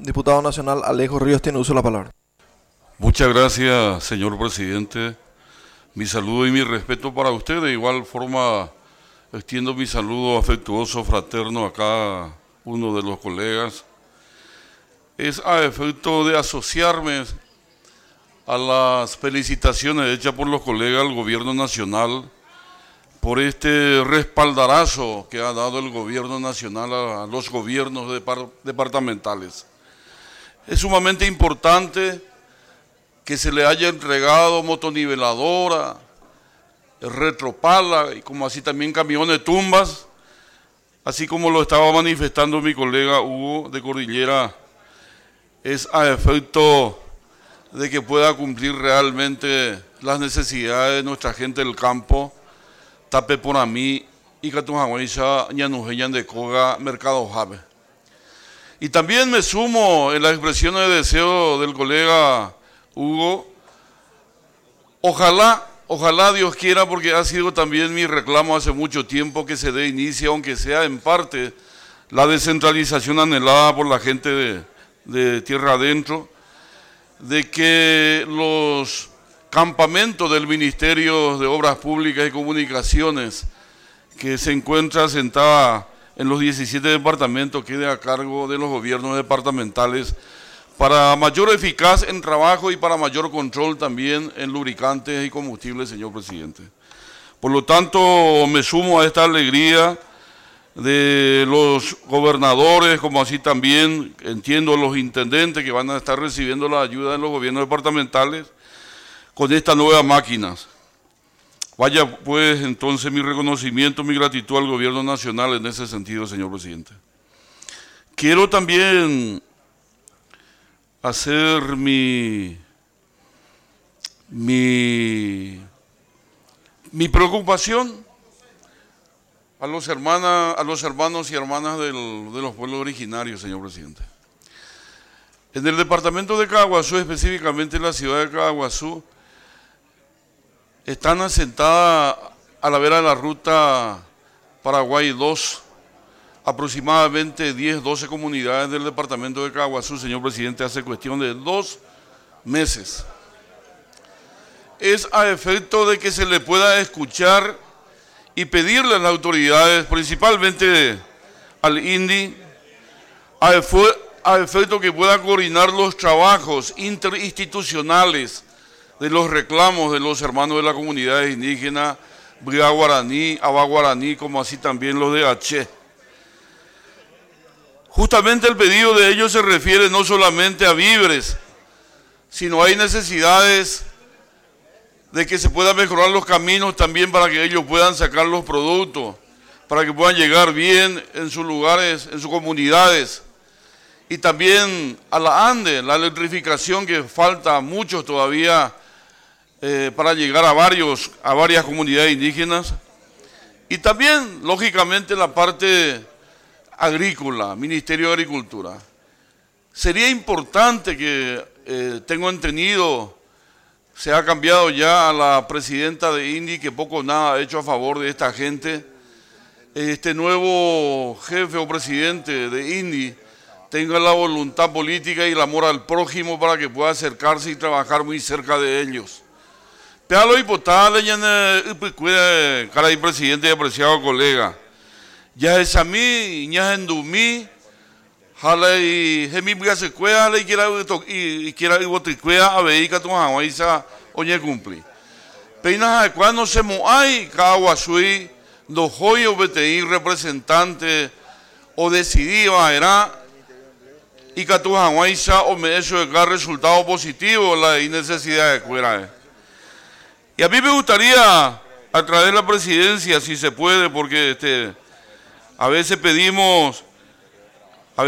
Diputado nacional Alejo Ríos tiene uso de la palabra. Muchas gracias, señor presidente. Mi saludo y mi respeto para usted. De igual forma, extiendo mi saludo afectuoso, fraterno a cada uno de los colegas. Es a efecto de asociarme a las felicitaciones hechas por los colegas del gobierno nacional por este respaldarazo que ha dado el gobierno nacional a los gobiernos departamentales. Es sumamente importante que se le haya entregado motoniveladora, retropala y como así también camiones tumbas, así como lo estaba manifestando mi colega Hugo de Cordillera. Es a efecto de que pueda cumplir realmente las necesidades de nuestra gente del campo, Tape por mí y Catujahuayza, Ñanujeyan de Coga, Mercado Jave. Y también me sumo en las expresiones de deseo del colega Hugo. Ojalá Dios quiera, porque ha sido también mi reclamo hace mucho tiempo que se dé inicio, aunque sea en parte, la descentralización anhelada por la gente de tierra adentro, de que los campamentos del Ministerio de Obras Públicas y Comunicaciones, que se encuentra asentada en los 17 departamentos, quede a cargo de los gobiernos departamentales para mayor eficacia en trabajo y para mayor control también en lubricantes y combustibles, señor presidente. Por lo tanto, me sumo a esta alegría de los gobernadores, como así también entiendo los intendentes que van a estar recibiendo la ayuda de los gobiernos departamentales con estas nuevas máquinas. Vaya pues entonces mi reconocimiento, mi gratitud al gobierno nacional en ese sentido, señor presidente. Quiero también hacer mi preocupación a los hermanos y hermanas de los pueblos originarios, señor presidente. En el departamento de Caaguazú, específicamente en la ciudad de Caaguazú, están asentadas a la vera de la ruta Paraguay 2, aproximadamente 10, 12 comunidades del departamento de Caaguazú, señor presidente, hace cuestión de 2 meses. Es a efecto de que se le pueda escuchar y pedirle a las autoridades, principalmente al INDI, a efecto que pueda coordinar los trabajos interinstitucionales de los reclamos de los hermanos de las comunidades indígenas, Briga Guaraní, Aba Guaraní, como así también los de H. Justamente el pedido de ellos se refiere no solamente a víveres, sino hay necesidades de que se puedan mejorar los caminos también para que ellos puedan sacar los productos, para que puedan llegar bien en sus lugares, en sus comunidades. Y también a la ANDE, la electrificación que falta mucho todavía para llegar a varias comunidades indígenas. Y también, lógicamente, la parte agrícola, Ministerio de Agricultura. Sería importante que, tengo entendido, se ha cambiado ya a la presidenta de INDI, que poco o nada ha hecho a favor de esta gente. Este nuevo jefe o presidente de INDI tenga la voluntad política y el amor al prójimo para que pueda acercarse y trabajar muy cerca de ellos. Pealo diputado, caray presidente y apreciado colega. Ya es a mí, ya es en mí, jala y hemi secuela, jala y quiera boticuea a veica tu hawaisa oye cumpli. Peinas de cuando se moai, Caaguazú, do joyo BTI representante o decidiva era y que tu hawaisa o me eso de resultado positivo la necesidad de cuera. Y a mí me gustaría, a través de la presidencia, si se puede, porque a veces pedimos a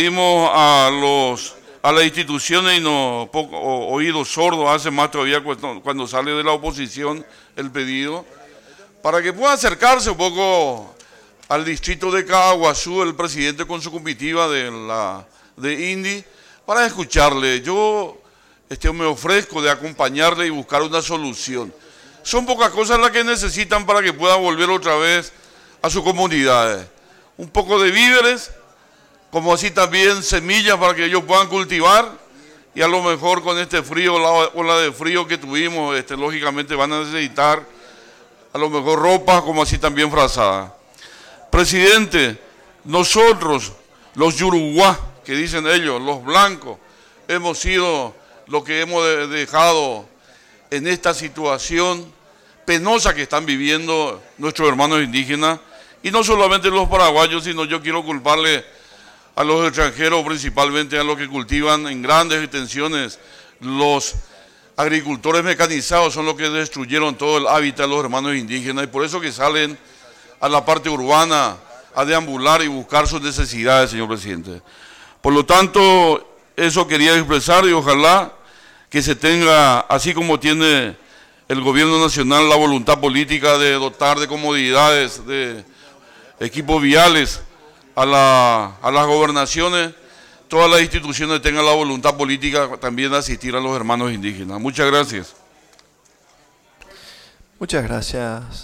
las instituciones y oídos sordos, hace más todavía cuando sale de la oposición el pedido, para que pueda acercarse un poco al distrito de Caaguazú, el presidente con su comitiva de INDI, para escucharle. Yo me ofrezco de acompañarle y buscar una solución. Son pocas cosas las que necesitan para que pueda volver otra vez a sus comunidades. Un poco de víveres, como así también semillas para que ellos puedan cultivar, y a lo mejor con este frío, la ola de frío que tuvimos, lógicamente van a necesitar a lo mejor ropa, como así también frazada. Presidente, nosotros, los Yuruguá, que dicen ellos, los blancos, hemos sido lo que hemos dejado en esta situación penosa que están viviendo nuestros hermanos indígenas, y no solamente los paraguayos, sino yo quiero culparle a los extranjeros, principalmente a los que cultivan en grandes extensiones. Los agricultores mecanizados son los que destruyeron todo el hábitat de los hermanos indígenas, y por eso que salen a la parte urbana a deambular y buscar sus necesidades, señor presidente. Por lo tanto, eso quería expresar, y ojalá que se tenga, así como tiene el gobierno nacional la voluntad política de dotar de comodidades, de equipos viales a las gobernaciones, todas las instituciones tengan la voluntad política también de asistir a los hermanos indígenas. Muchas gracias. Muchas gracias.